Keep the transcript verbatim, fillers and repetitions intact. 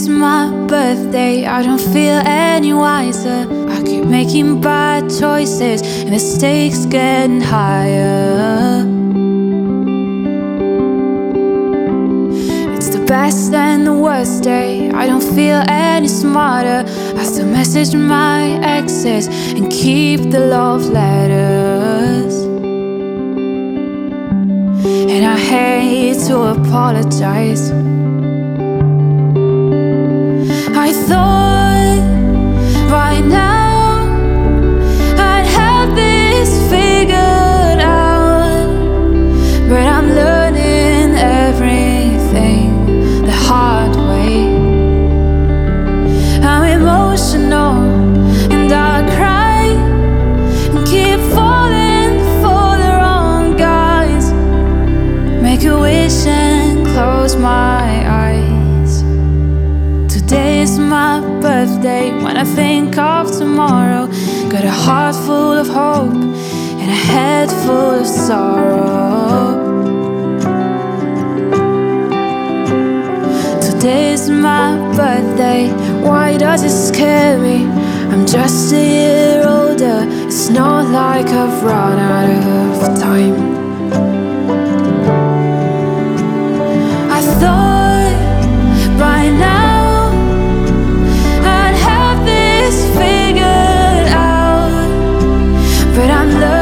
Today's my birthday, I don't feel any wiser. I keep making bad choices and the stakes getting higher. It's the best and the worst day, I don't feel any smarter. I still message my exes and keep the love letters. And I hate to apologize. I thought by now I'd have this figured out, but I'm learning everything the hard way. I'm emotional and I cry and keep falling for the wrong guys. Make a wish and close my eyes. Today's my birthday, when I think of tomorrow, got a heart full of hope and a head full of sorrow. Today's my birthday, why does it scare me? I'm just a year older, it's not like I've run out of time. I thought by now but I'm learning